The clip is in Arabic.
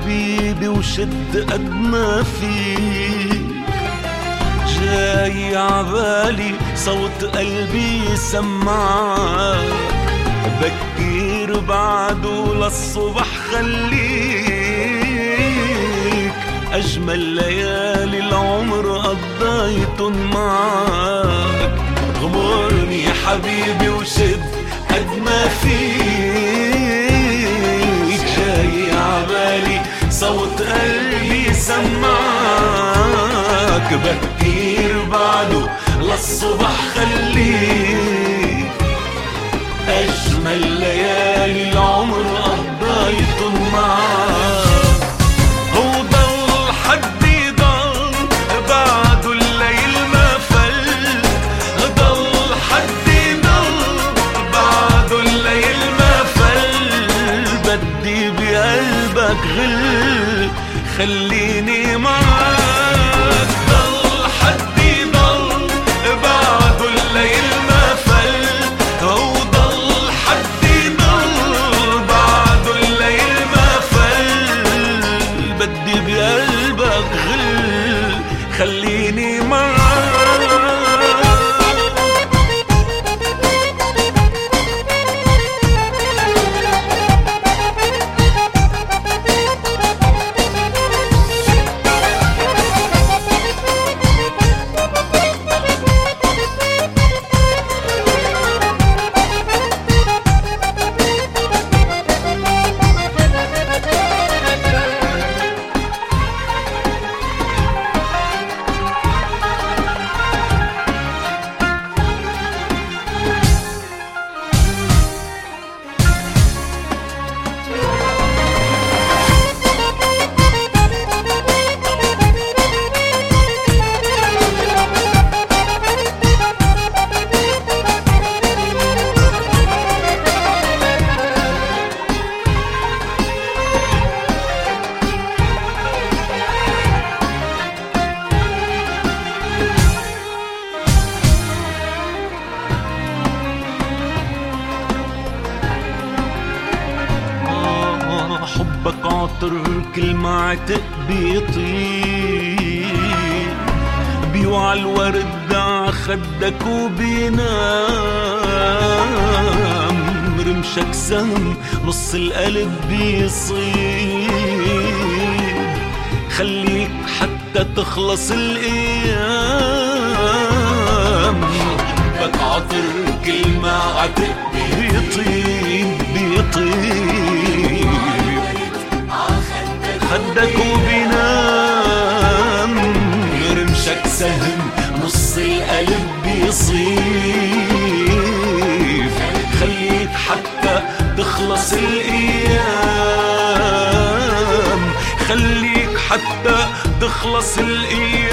حبيبي وشد قد ما فيك، جاي عبالي صوت قلبي سمعك، بكير بعده للصبح خليك، أجمل ليالي العمر قضيتن معك، غمرني يا حبيبي وشد قد ما فيك، جاي عبالي صوت قلبي سمعك، بكير بعده للصبح خليك، أجمل ليالي العمر قضيتن معك، وضل حدي ضل بعده الليل ما فل، ضل حدي ضل بعده الليل ما فل، بدي بقلبك غل خليني معك، ضل حدي ضل بعده الليل ما فل، وضل حدي ضل بعده الليل ما فل، بدي بقلبك غل خليني معك. حبك عطر كل ما عتق بيطير، بيوعى الورد ع خدك وبينام، رمشك سهم نص القلب بيصيب، خليك حتى تخلص الايام، حبك عطر كل ما عتق بيطير خدك وبينام، رمشك سهم نص القلب بيصيب، خليك حتى تخلص الايام، خليك حتى تخلص الايام.